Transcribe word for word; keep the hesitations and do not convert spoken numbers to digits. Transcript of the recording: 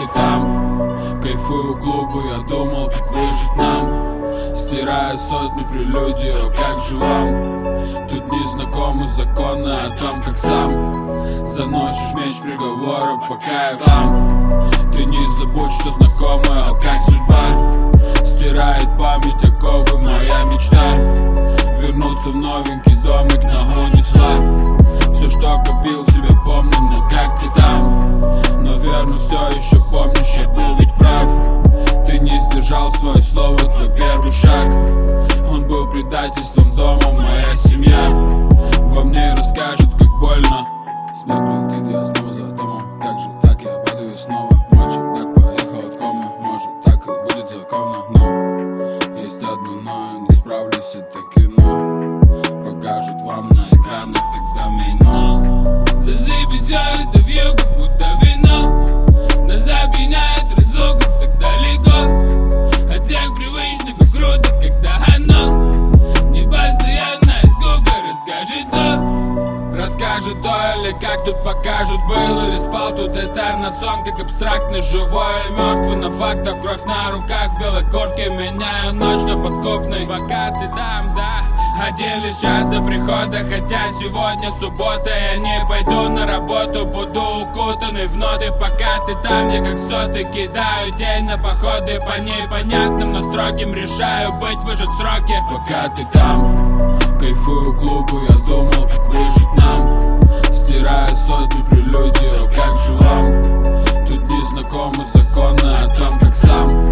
ты там? Кайфую клубу, я думал, как выжить нам, стирая сотни прелюдий, о, как же вам? Тут незнакомы законы о том, как сам заносишь меч приговора, пока я там. Ты не забудь, что знакомая, о, как судьба стирает память о ковы, моя мечта вернуться в новенький домик на гроне зла. Все, что копил, себе помню, но как ты там? Наверное, все еще помнишь, я был ведь прав. Ты не сдержал свое слово, твой первый шаг, он был предательством дома, моя семья во мне расскажет, как больно. Снег летит, я снова за домом. Как же так, я падаю снова. Мальчик так поехал от комы. Может, так и будет законно, но есть одно но, я не справлюсь, это кино покажут вам на экранах, когда меня засыпет все это вьюг, как будто вино нас опьяняет разлука так далеко от всех привычных и круто, когда оно не постоянная скука. Расскажи то, расскажет то, или как тут покажут, был или спал тут этально сон, как абстрактный, живой или мертвый, на фактах кровь на руках, в белой куртке меняю ночь на подкупный. Пока ты там, да, оделись час до прихода, хотя сегодня суббота, я не пойду на работу, буду укутанный в ноты. Пока ты там, я как соты кидаю тень на походы, по непонятным, но строгим решаю быть, выжить сроки. Пока ты там, кайфую клубу, я думал, как выжить нам, стирая сотни прелюдий, о, как же вам? Тут незнакомы законы о том, как сам